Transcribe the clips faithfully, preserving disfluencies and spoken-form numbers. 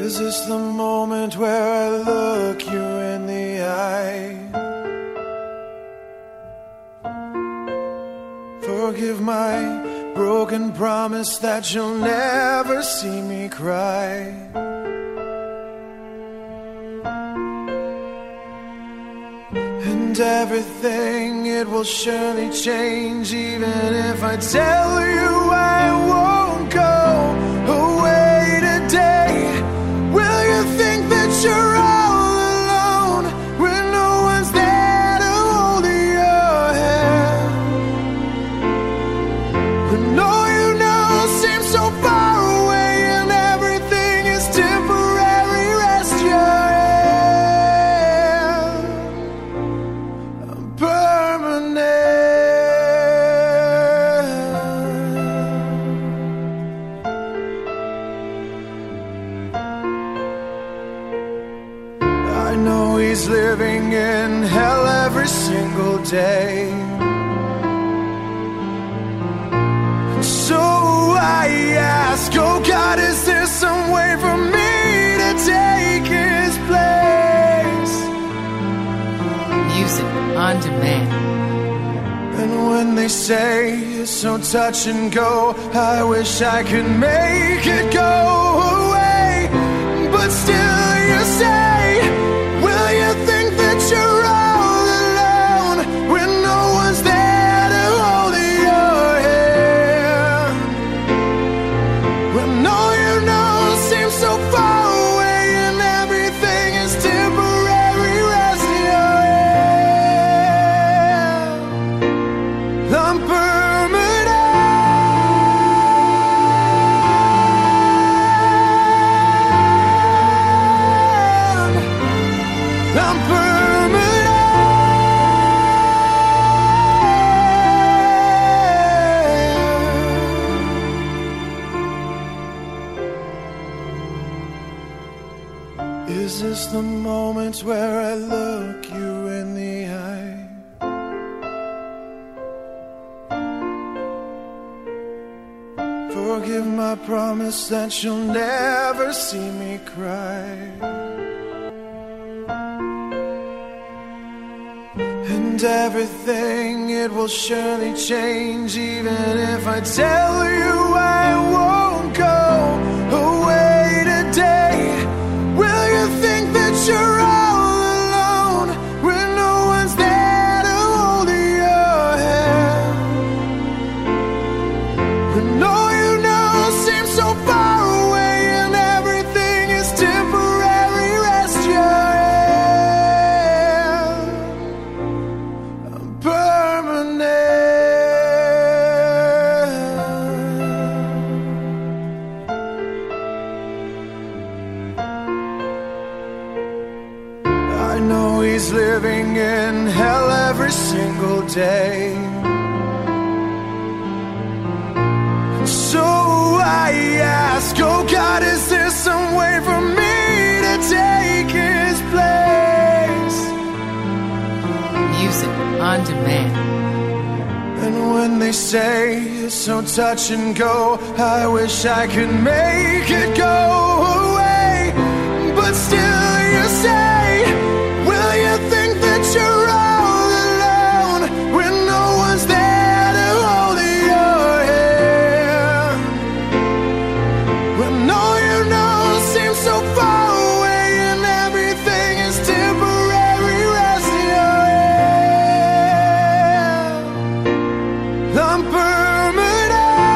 Is this the moment where I look you in the eye? Forgive my broken promise that you'll never see me cry. And everything, it will surely change, even if I tell you I won't go away today. Will you think that you're all alone when no one's there to hold your hand? When all you know seems so far away and everything is temporary, rest your hand. I'm permanent. I know he's living in hell every single day. So I ask, oh God, is there some way for me to take his place? Music on demand. And when they say it's so touch and go, I wish I could make it go away. But still you say, will you think that you're all alone when no one's there to hold your hand? When all you know seems so far away and everything is temporary, rest your hand. I'm permanent. I'm permanent. Is this the moment where I look you in the eye? Forgive my promise that you'll never see me cry. And everything, it will surely change, even if I tell you I won't go away today. Will you think that you're all alone when no one's there to hold your hand? When all you know seems so far away and everything is temporary, rest your hand. I'm permanent. I know he's living in hell every single day. So I ask, oh God, is there some way for me to take his place? Music on demand. And when they say it's so touch and go, I wish I could make it go away. But still you say, will you think that you're all alone when no one's there to hold your hand? When all you know seems so far away and everything is temporary, rest your hand. I'm permanent.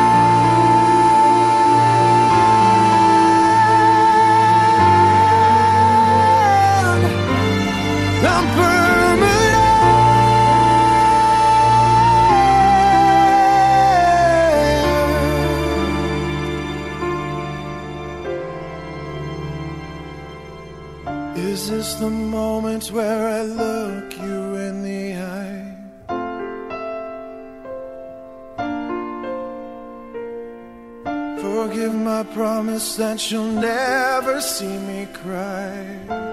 I'm permanent. Is this the moment where I look you in the eye? Forgive my promise that you'll never see me cry.